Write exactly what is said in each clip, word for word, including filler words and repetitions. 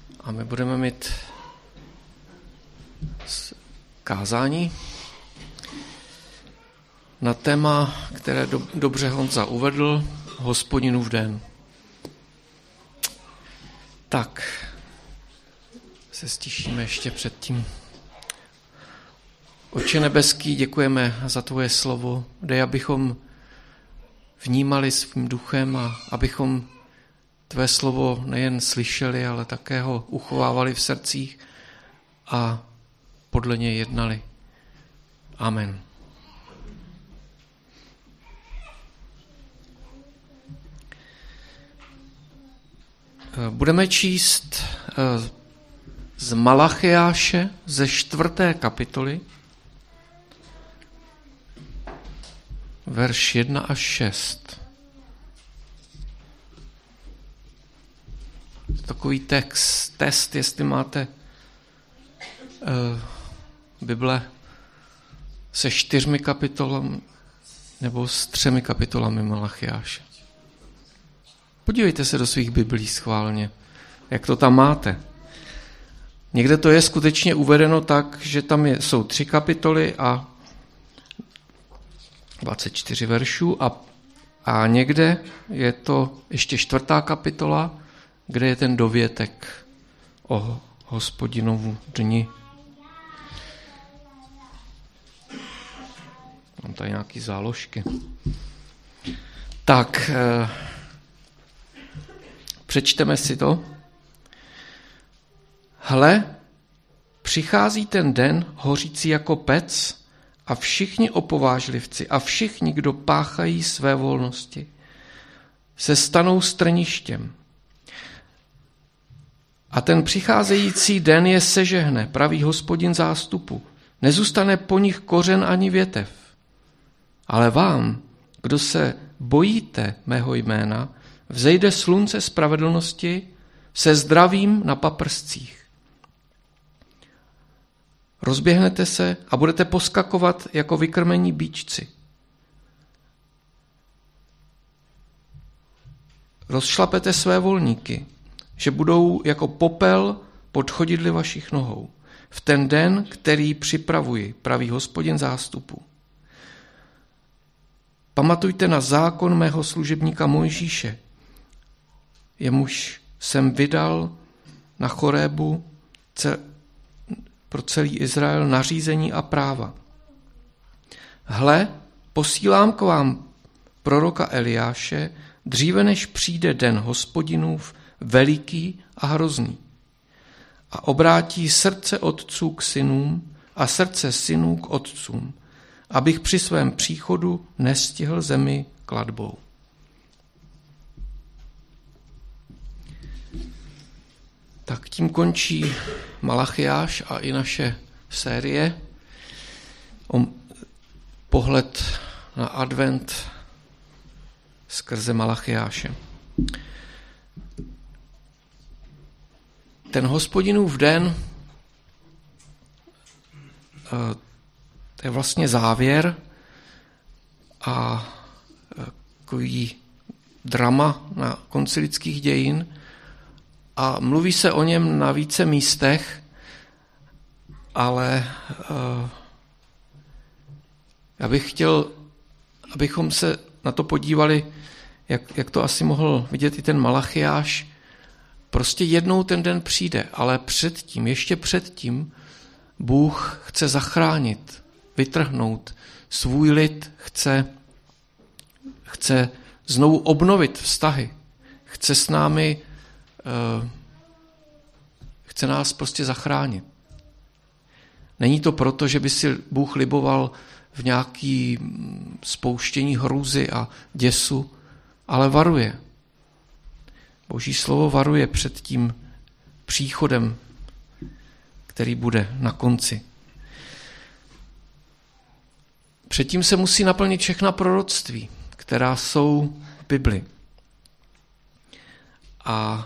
A my budeme mít kázání na téma, které do, dobře Honza uvedl, Hospodinův den. Tak, se stišíme ještě předtím. Otče nebeský, děkujeme za tvoje slovo, dej, abychom vnímali svým duchem a abychom tvé slovo nejen slyšeli, ale také ho uchovávali v srdcích a podle něj jednali. Amen. Budeme číst z Malachiáše ze čtvrté kapitoly, verš jedna až šest. Takový text, test, jestli máte uh, Bible se čtyřmi kapitolami nebo s třemi kapitolami Malachiáše. Podívejte se do svých biblí schválně, jak to tam máte. Někde to je skutečně uvedeno tak, že tam je, jsou tři kapitoly a dvacet čtyři veršů a, a někde je to ještě čtvrtá kapitola, kde je ten dovětek o Hospodinovu dni. Mám tady nějaký záložky. Tak, eh, přečteme si to. Hle, přichází ten den hořící jako pec a všichni opovážlivci a všichni, kdo páchají své volnosti, se stanou strništěm. A ten přicházející den je sežehne, praví Hospodin zástupu. Nezůstane po nich kořen ani větev. Ale vám, kdo se bojíte mého jména, vzejde slunce spravedlnosti se zdravím na paprscích. Rozběhnete se a budete poskakovat jako vykrmení býčci. Rozšlapete své volníky, že budou jako popel pod chodidly vašich nohou. V ten den, který připravuji, praví Hospodin zástupu. Pamatujte na zákon mého služebníka Mojžíše, jemuž jsem vydal na Chorébu pro celý Izrael nařízení a práva. Hle, posílám k vám proroka Eliáše, dříve než přijde den Hospodinův, veliký a hrozný. A obrátí srdce otců k synům a srdce synů k otcům, abych při svém příchodu nestihl zemi klatbou. Tak tím končí Malachiáš a i naše série o pohled na advent skrze Malachiáše. Ten Hospodinův den, to je vlastně závěr a takový drama na konci lidských dějin a mluví se o něm na více místech, ale já bych chtěl, abychom se na to podívali, jak, jak to asi mohl vidět i ten Malachiáš. Prostě jednou ten den přijde, ale předtím, ještě předtím, Bůh chce zachránit, vytrhnout svůj lid, chce, chce znovu obnovit vztahy, chce s námi, uh, chce nás prostě zachránit. Není to proto, že by si Bůh liboval v nějaký spouštění hrůzy a děsu, ale varuje. Boží slovo varuje před tím příchodem, který bude na konci. Předtím se musí naplnit všechna proroctví, která jsou v Bibli. A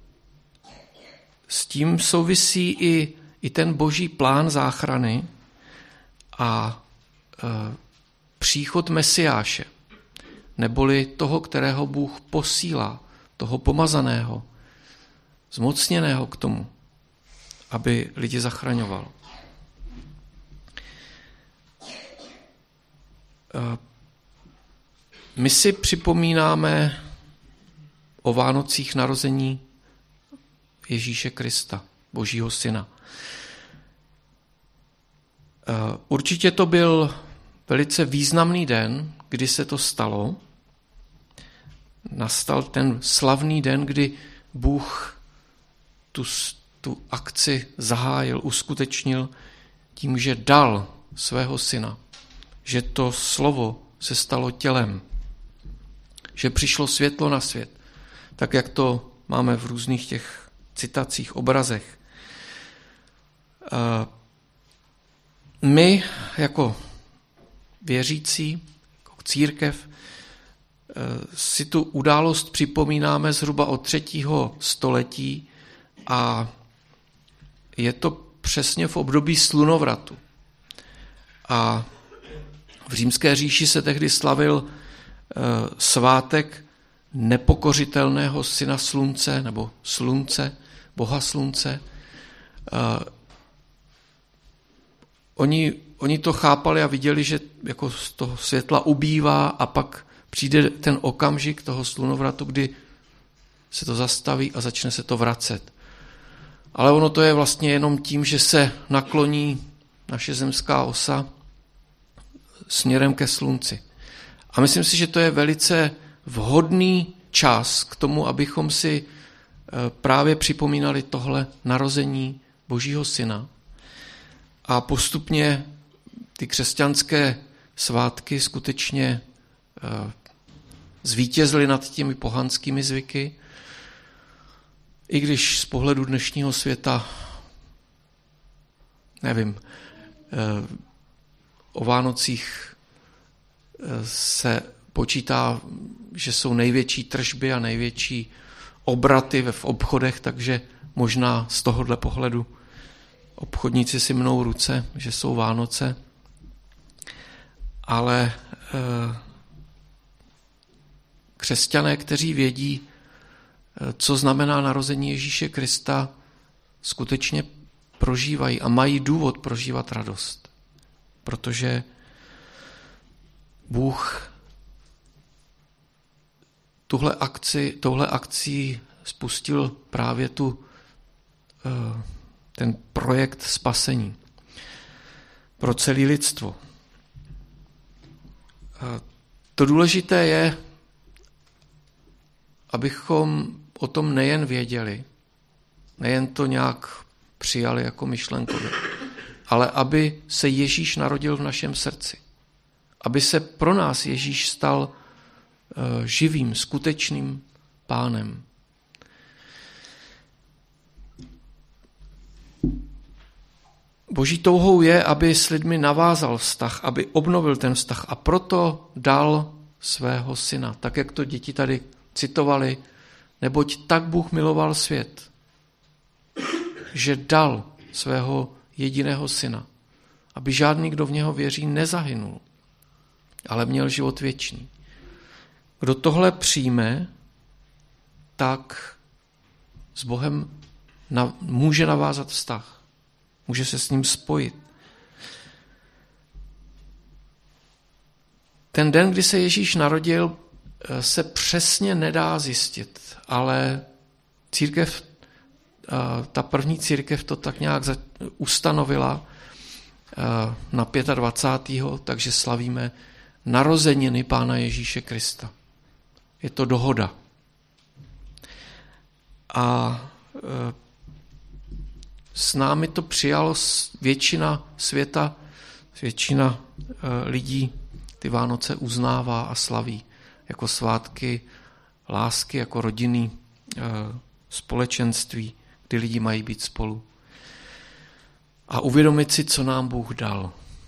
s tím souvisí i, i ten boží plán záchrany a e, příchod Mesiáše, neboli toho, kterého Bůh posílá, toho pomazaného, zmocněného k tomu, aby lidi zachraňoval. My si připomínáme o Vánocích narození Ježíše Krista, Božího syna. Určitě to byl velice významný den, kdy se to stalo. Nastal ten slavný den, kdy Bůh tu, tu akci zahájil, uskutečnil tím, že dal svého syna, že to slovo se stalo tělem, že přišlo světlo na svět, tak jak to máme v různých těch citacích, obrazech. My jako věřící, jako církev, si tu událost připomínáme zhruba od třetího století a je to přesně v období slunovratu. A v římské říši se tehdy slavil svátek nepokořitelného syna slunce, nebo slunce, boha slunce. Oni, oni to chápali a viděli, že jako z toho světla ubývá a pak přijde ten okamžik toho slunovratu, kdy se to zastaví a začne se to vracet. Ale ono to je vlastně jenom tím, že se nakloní naše zemská osa směrem ke slunci. A myslím si, že to je velice vhodný čas k tomu, abychom si právě připomínali tohle narození Božího syna. A postupně ty křesťanské svátky skutečně zvítězily nad těmi pohanskými zvyky, i když z pohledu dnešního světa, nevím, o Vánocích se počítá, že jsou největší tržby a největší obraty v obchodech, takže možná z tohohle pohledu obchodníci si mnou ruce, že jsou Vánoce, ale křesťané, kteří vědí, co znamená narození Ježíše Krista, skutečně prožívají a mají důvod prožívat radost, protože Bůh tuhle akci, touhle akcí spustil právě tu, ten projekt spasení pro celé lidstvo. To důležité je, abychom o tom nejen věděli, nejen to nějak přijali jako myšlenku, ale aby se Ježíš narodil v našem srdci. Aby se pro nás Ježíš stal živým, skutečným pánem. Boží touhou je, aby s lidmi navázal vztah, aby obnovil ten vztah a proto dal svého syna. Tak, jak to děti tady citovali, neboť tak Bůh miloval svět, že dal svého jediného syna, aby žádný, kdo v něho věří, nezahynul, ale měl život věčný. Kdo tohle přijme, tak s Bohem na, může navázat vztah. Může se s ním spojit. Ten den, kdy se Ježíš narodil, se přesně nedá zjistit, ale církev, ta první církev to tak nějak ustanovila na dvacátého pátého takže slavíme narozeniny Pána Ježíše Krista. Je to dohoda. A s námi to přijalo většina světa, většina lidí ty Vánoce uznává a slaví jako svátky lásky, jako rodinný společenství, kdy lidi mají být spolu. A uvědomit si, co nám Bůh dal.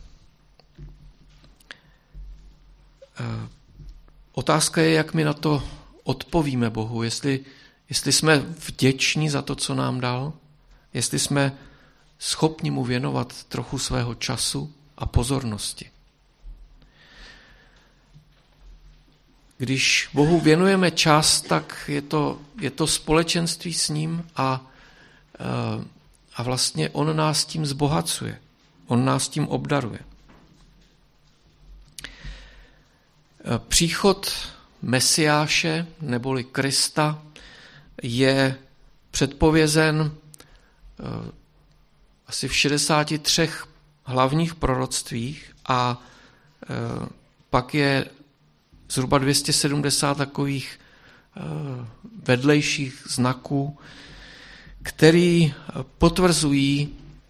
Otázka je, jak my na to odpovíme Bohu, jestli, jestli jsme vděční za to, co nám dal, jestli jsme schopni mu věnovat trochu svého času a pozornosti. Když Bohu věnujeme čas, tak je to, je to společenství s ním a, a vlastně on nás tím zbohacuje. On nás tím obdaruje. Příchod Mesiáše neboli Krista je předpovězen asi v šedesáti třech hlavních proroctvích a pak je zhruba dvě stě sedmdesát takových vedlejších znaků, který potvrzují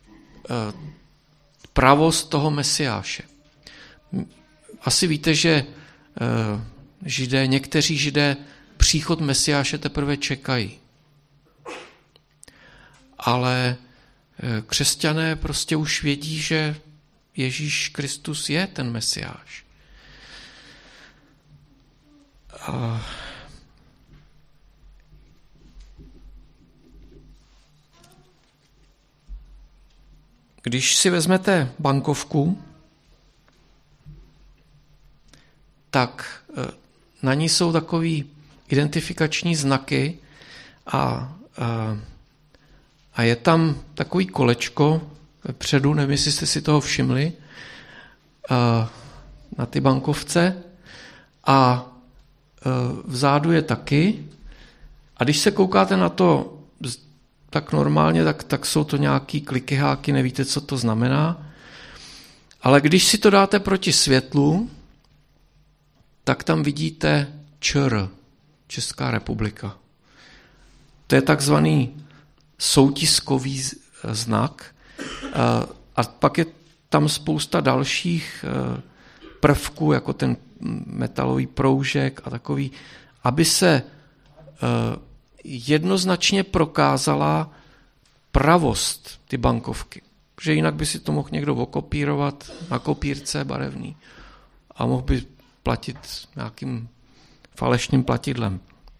pravost toho Mesiáše. Asi víte, že židé, někteří židé příchod Mesiáše teprve čekají. Ale křesťané prostě už vědí, že Ježíš Kristus je ten Mesiáš. A když si vezmete bankovku, tak na ní jsou takový identifikační znaky a, a, a je tam takový kolečko vepředu, nevím, jestli jste si toho všimli, a, na ty bankovce a, a vzadu je taky. A když se koukáte na to tak normálně, tak, tak jsou to nějaký klikyháky, nevíte, co to znamená. Ale když si to dáte proti světlu, tak tam vidíte ČR, Česká republika. To je takzvaný soutiskový znak. A pak je tam spousta dalších prvků, jako ten metalový proužek a takový, aby se jednoznačně prokázala pravost ty bankovky. Protože jinak by si to mohl někdo okopírovat na kopírce barevný a mohl by platit nějakým falešným platidlem.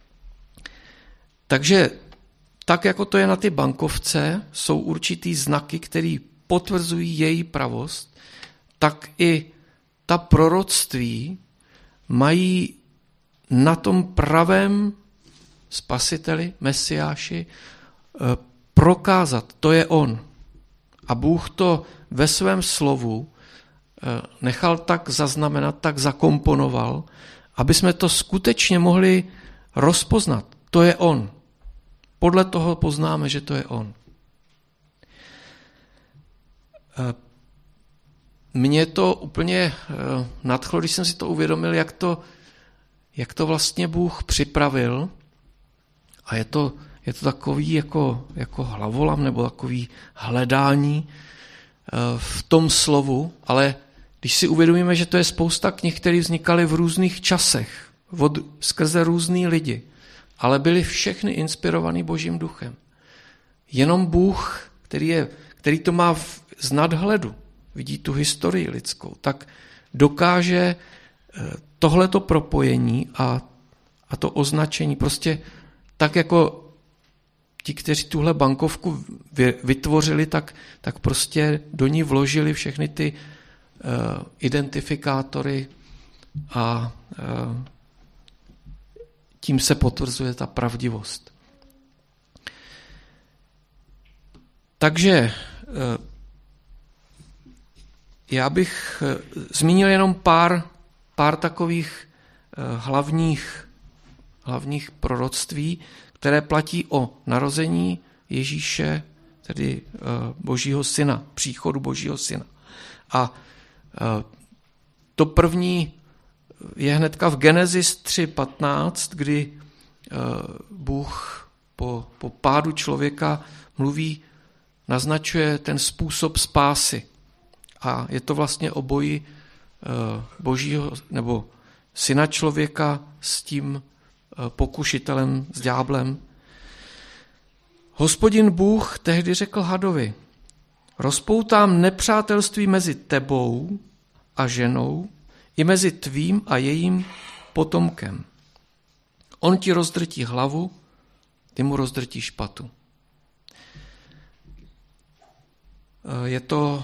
Takže tak, jako to je na ty bankovce, jsou určitý znaky, které potvrzují její pravost, tak i ta proroctví mají na tom pravém spasiteli, Mesiáši, prokázat, to je on. A Bůh to ve svém slovu nechal tak zaznamenat, tak zakomponoval, aby jsme to skutečně mohli rozpoznat. To je on. Podle toho poznáme, že to je on. Mě to úplně nadchlo, když jsem si to uvědomil, jak to, jak to vlastně Bůh připravil. A je to, je to takový jako, jako hlavolam nebo takový hledání v tom slovu, ale když si uvědomíme, že to je spousta knih, které vznikaly v různých časech, od, skrze různý lidi, ale byly všechny inspirovaný Božím duchem. Jenom Bůh, který, je, který to má v, z nadhledu, vidí tu historii lidskou, tak dokáže tohleto propojení a, a to označení prostě tak jako ti, kteří tuhle bankovku vytvořili, tak, tak prostě do ní vložili všechny ty uh, identifikátory a uh, tím se potvrzuje ta pravdivost. Takže uh, já bych uh, zmínil jenom pár, pár takových uh, hlavních, hlavních proroctví, které platí o narození Ježíše, tedy Božího syna, příchodu Božího syna. A to první je hnedka v Genesis tři patnáct, kdy Bůh po, po pádu člověka mluví, naznačuje ten způsob spásy. A je to vlastně o boji Božího, nebo syna člověka s tím pokušitelem, s ďáblem. Hospodin Bůh tehdy řekl hadovi, rozpoutám nepřátelství mezi tebou a ženou i mezi tvým a jejím potomkem. On ti rozdrtí hlavu, ty mu rozdrtíš patu. Je to,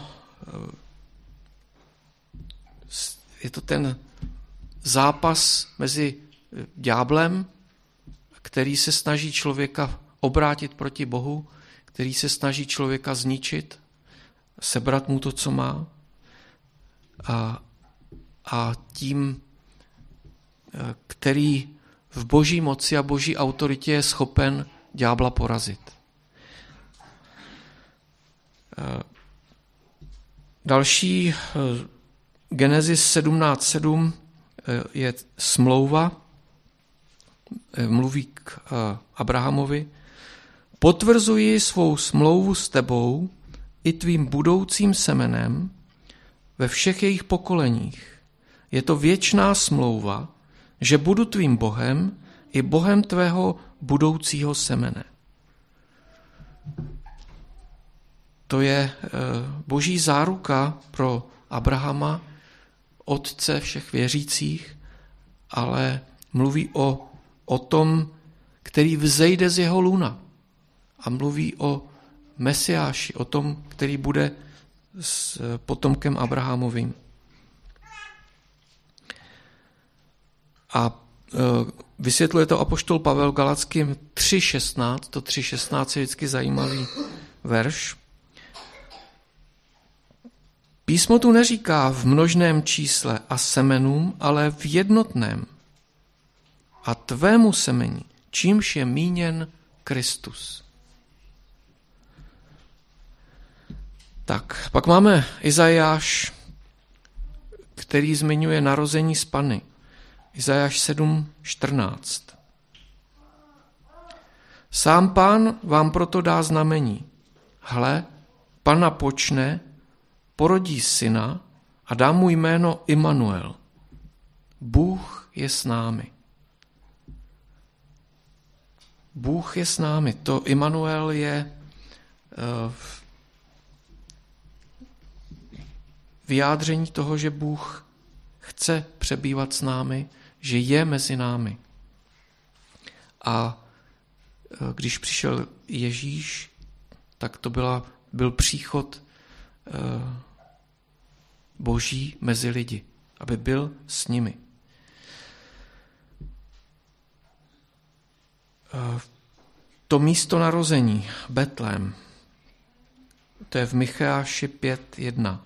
je to ten zápas mezi ďáblem, který se snaží člověka obrátit proti Bohu, který se snaží člověka zničit, sebrat mu to, co má, a, a tím, který v boží moci a boží autoritě je schopen ďábla porazit. Další Genesis sedmnáct sedm je smlouva, mluví k Abrahamovi. Potvrzuji svou smlouvu s tebou i tvým budoucím semenem ve všech jejich pokoleních. Je to věčná smlouva, že budu tvým Bohem i Bohem tvého budoucího semene. To je boží záruka pro Abrahama, otce všech věřících, ale mluví o, o tom, který vzejde z jeho luna. A mluví o Mesiáši, o tom, který bude s potomkem Abrahamovým. A vysvětluje to apoštol Pavel Galackým tři šestnáct, to tři šestnáct je vždycky zajímavý verš. Písmo tu neříká v množném čísle a semenům, ale v jednotném. A tvému semeni, čímž je míněn Kristus. Tak, pak máme Izajáš, který zmiňuje narození z Panny. Izajáš sedm čtrnáct. Sám Pán vám proto dá znamení. Hle, Panna počne, porodí syna a dá mu jméno Immanuel. Bůh je s námi. Bůh je s námi. To Immanuel je uh, vyjádření toho, že Bůh chce přebývat s námi, že je mezi námi. A když přišel Ježíš, tak to byla, byl příchod Boží mezi lidi, aby byl s nimi. To místo narození, Betlém, to je v Micheáši pět jedna.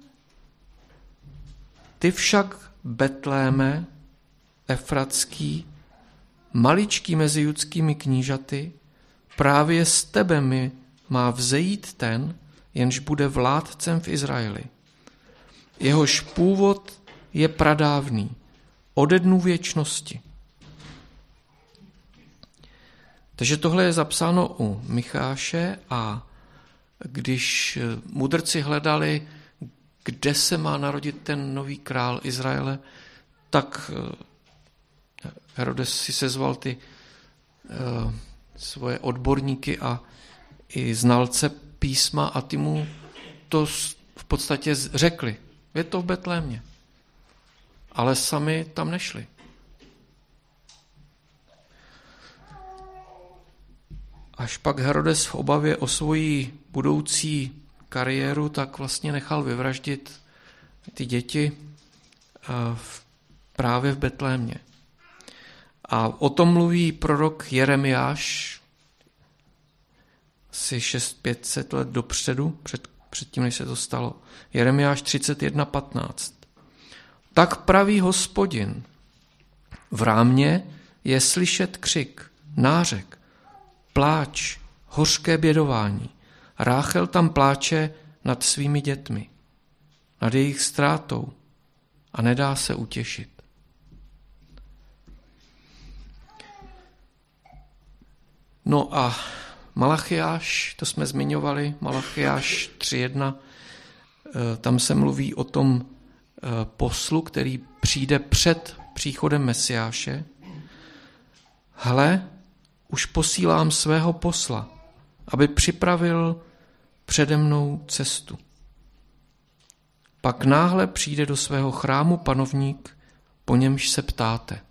Ty však, Betléme, Efratský, maličký mezi judskými knížaty, právě z tebe mi má vzejít ten, jenž bude vládcem v Izraeli. Jehož původ je pradávný, ode dnů věčnosti. Takže tohle je zapsáno u Micháše a když mudrci hledali, kde se má narodit ten nový král Izraele, tak Herodes si sezval ty uh, svoje odborníky a i znalce písma a ty mu to v podstatě řekli. Je to v Betlémě. Ale sami tam nešli. Až pak Herodes v obavě o svoji budoucí kariéru, tak vlastně nechal vyvraždit ty děti právě v Betlémě. A o tom mluví prorok Jeremiáš asi šest set pět set let dopředu, před, předtím, než se to stalo. Jeremiáš třicet jedna patnáct. Tak praví Hospodin, v rámě je slyšet křik, nářek, pláč, hořké bědování. Ráchel tam pláče nad svými dětmi, nad jejich ztrátou a nedá se utěšit. No a Malachiáš, to jsme zmiňovali, Malachiáš tři jedna, tam se mluví o tom poslu, který přijde před příchodem Mesiáše. Hle, už posílám svého posla, aby připravil přede mnou cestu. Pak náhle přijde do svého chrámu panovník, po němž se ptáte.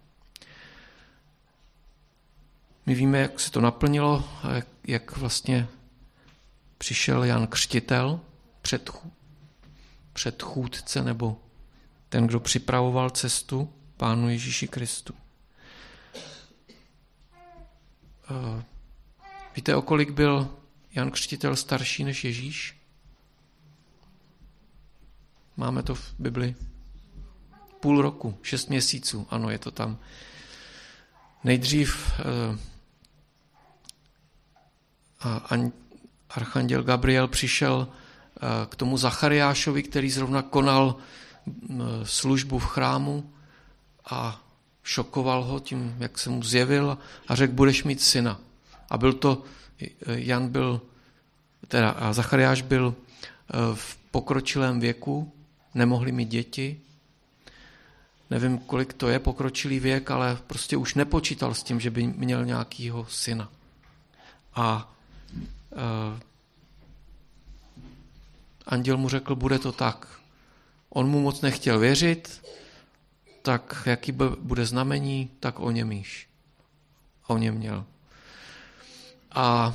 My víme, jak se to naplnilo, jak, jak vlastně přišel Jan Křtitel, předchů, předchůdce nebo ten, kdo připravoval cestu Pánu Ježíši Kristu. Víte, o kolik byl Jan Křtitel starší než Ježíš? Máme to v Bibli. Půl roku, šest měsíců, ano, je to tam. Nejdřív eh, a archanděl Gabriel přišel eh, k tomu Zachariášovi, který zrovna konal eh, službu v chrámu a šokoval ho tím, jak se mu zjevil a řekl, budeš mít syna. A byl to, Jan byl, teda a Zachariáš byl v pokročilém věku, nemohli mít děti. Nevím, kolik to je pokročilý věk, ale prostě už nepočítal s tím, že by měl nějakýho syna. A uh, anděl mu řekl, bude to tak. On mu moc nechtěl věřit, tak jaký bude znamení, tak o něm již. O něm měl. A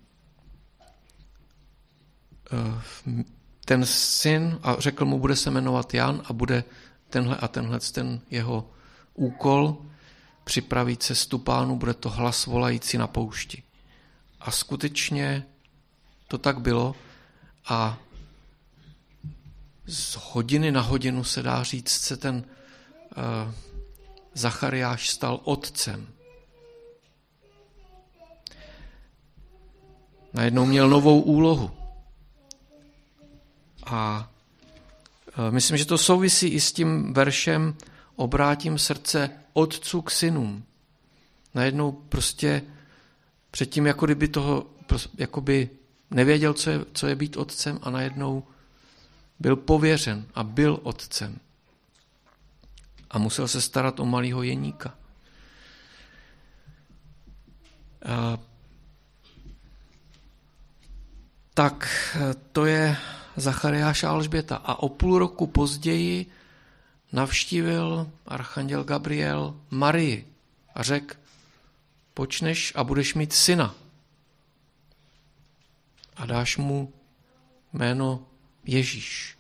ten syn, a řekl mu, bude se jmenovat Jan a bude tenhle a tenhle ten jeho úkol, připraví cestu Pánu, bude to hlas volající na poušti. A skutečně to tak bylo a z hodiny na hodinu se dá říct, se ten uh, Zachariáš stal otcem. Najednou měl novou úlohu. A myslím, že to souvisí i s tím veršem obrátím srdce otců k synům. Najednou prostě předtím, jako kdyby toho jakoby nevěděl, co je, co je být otcem a najednou byl pověřen a byl otcem. A musel se starat o malého Jeníka. A tak to je Zachariáš a Alžběta. A o půl roku později navštívil archanděl Gabriel Marii a řekl, počneš a budeš mít syna. A dáš mu jméno Ježíš.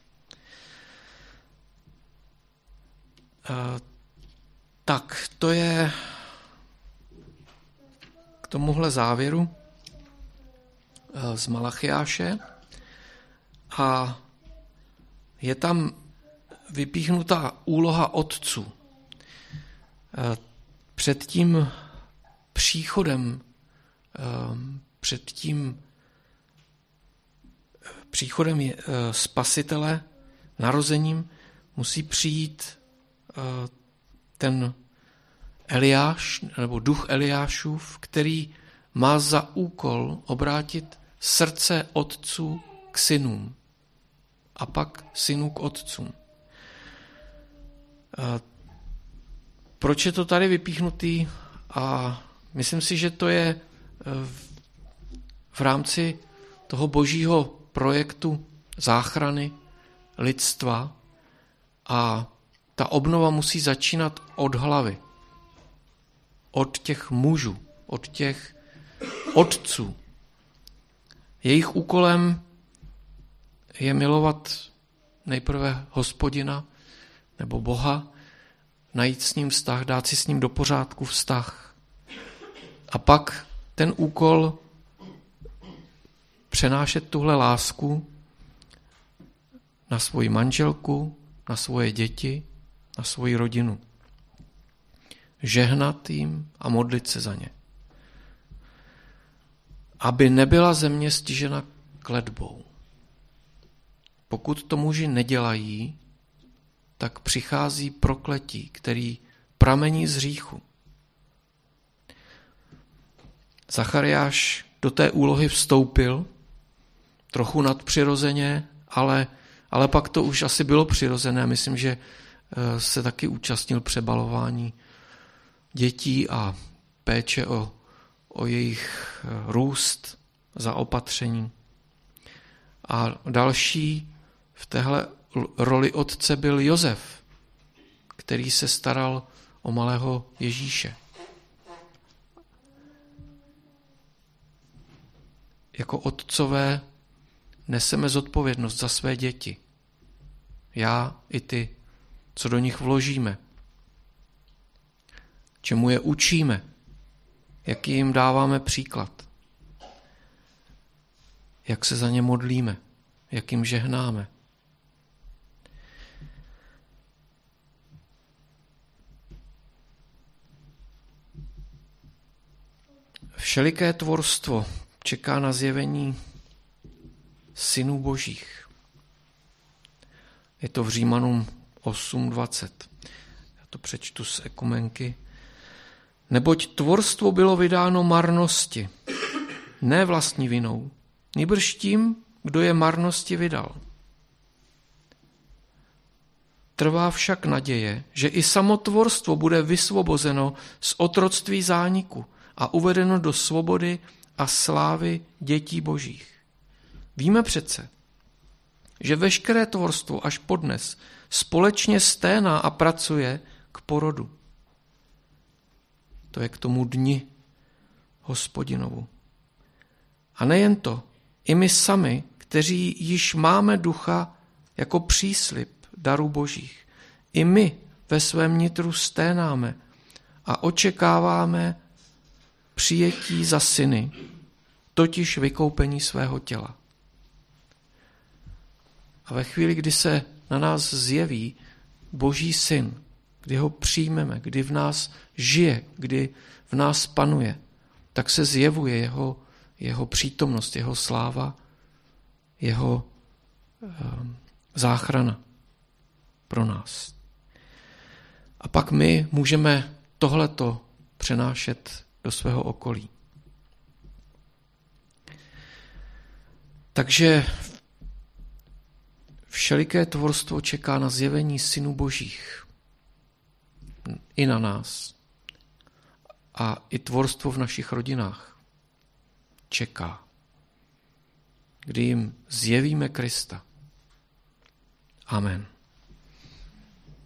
A tak to je k tomuhle závěru z Malachiáše a je tam vypíchnutá úloha otců. Před tím příchodem, před tím příchodem spasitele, narozením, musí přijít ten Eliáš, nebo duch Eliášův, který má za úkol obrátit srdce otců k synům a pak synů k otcům. Proč je to tady vypíchnutý? A myslím si, že to je v rámci toho božího projektu záchrany lidstva a ta obnova musí začínat od hlavy, od těch mužů, od těch otců. Jejich úkolem je milovat nejprve Hospodina nebo Boha, najít s ním vztah, dát si s ním do pořádku vztah. A pak ten úkol přenášet tuhle lásku na svoji manželku, na svoje děti, na svoji rodinu. Žehnat jim a modlit se za ně. Aby nebyla země stižena kletbou. Pokud to muži nedělají, tak přichází prokletí, který pramení z hříchu. Zachariáš do té úlohy vstoupil, trochu nadpřirozeně, ale, ale pak to už asi bylo přirozené. Myslím, že se taky účastnil přebalování dětí a péče o, o jejich růst, zaopatření. A další v téhle roli otce byl Josef, který se staral o malého Ježíše. Jako otcové neseme zodpovědnost za své děti. Já i ty, co do nich vložíme. Čemu je učíme. Jaký jim dáváme příklad. jak se za ně modlíme, jak jim žehnáme. Všeliké tvorstvo čeká na zjevení synů božích. Je to v Římanům osm dvacet. Já to přečtu z ekumenky. Neboť tvorstvo bylo vydáno marnosti, ne vlastní vinou, nýbrž tím, kdo je marnosti vydal. Trvá však naděje, že i samo tvorstvo bude vysvobozeno z otroctví zániku a uvedeno do svobody a slávy dětí božích. Víme přece, že veškeré tvorstvo až podnes společně sténá a pracuje k porodu. To je k tomu dni Hospodinovu. A nejen to, i my sami, kteří již máme ducha jako příslib darů božích, i my ve svém nitru sténáme a očekáváme přijetí za syny, totiž vykoupení svého těla. A ve chvíli, kdy se na nás zjeví Boží syn, kdy ho přijmeme, kdy v nás žije, kdy v nás panuje, tak se zjevuje jeho, jeho přítomnost, jeho sláva, jeho um, záchrana pro nás. A pak my můžeme tohleto přenášet do svého okolí. Takže všeliké tvorstvo čeká na zjevení synů božích. I na nás. A i tvorstvo v našich rodinách čeká, kdy jim zjevíme Krista. Amen.